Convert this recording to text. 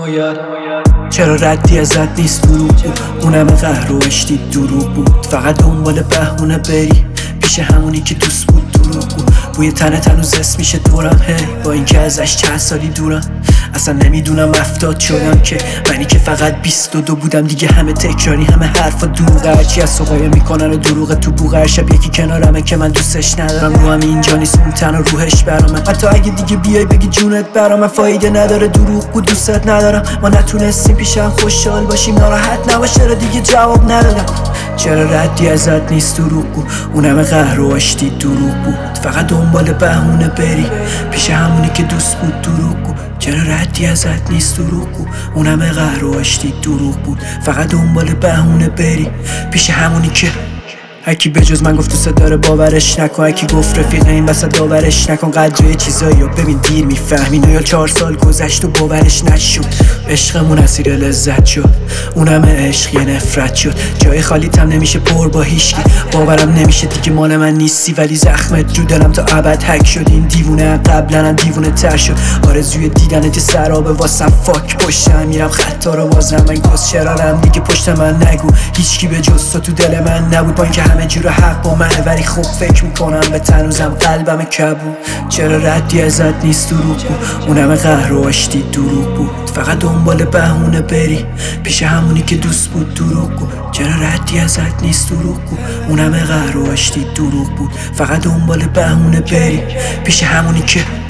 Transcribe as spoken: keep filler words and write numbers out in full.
چرا ردی ازت نیست دروغ بود، اونم قهر و اشتی دروغ بود. فقط دنبال بهونه بری پیش همونی که دوست بود دروغ بود. بوی تنت هنوز حس میشه دورم، هی با اینکه ازش چند سالی دورم. اصلا نمیدونم افتاد شدم که منی که فقط بیست و دو بودم دیگه همه تکراری، همه حرفا دروغه. هرچی از سقایا میکنن و دروغه تو بوغ. هر شب یکی کنارمه که من دوستش ندارم، رو هم اینجا نیست اون تنها روحش برامه. حتی اگه دیگه بیای بگی جونت برامه فایده نداره، دروغ بود دوستت ندارم. ما نتونستیم پیشم خوشحال باشیم، ناراحت نباش چرا دیگه جواب ندادم. چرا ردی ازت نیست دروغ بود، اونم قهر و آشتی دروغ بود. فقط دنبال بهونه بری پیش همونی که دوست بود دروغ بود. چرا ردی ازت نیست دروغ بود، اونم قهر و آشتی دروغ بود. فقط دنبال بهونه بری پیش همونی که هرکی به جز من گفت دوست داره باورش نکن. هرکی گفت رفیقه این وسط داورش نکن. قدر چیزایی رو ببین دیر میفهمی. نویا چهار سال گذشت و باورش نشد. عشقمون اسیر لذت شد، اونم عشق یه نفرت شد. جای خالیت هم نمیشه پر با هیشکی. باورم نمیشه دیگه مال من نیستی، ولی زخمت جو دلم تا ابد حک شد. این دیوونه قبلا هم دیوونه تر شد. آرزوی دیدنت سرابه واسم فاک پشتم میرم خطا رو بازم. من کس شرارم دیگه پشت من نگو. هیچکی به جز تو تو دل من نبود، با اینکه همه جور حق با منه ولی خوب فکر میکنم به تنوزم قلبم کبو. چرا ردی ازت نیست دروغ بود، اونم قهر و آشتی دروغ بود. فقط دنبال بهونه بری پیش همونی که دوست بود دروغ بود. چرا ردی ازت نیست دروغ بود، اونم قهر و آشتی دروغ بود. فقط دنبال بهونه بری پیش همونی که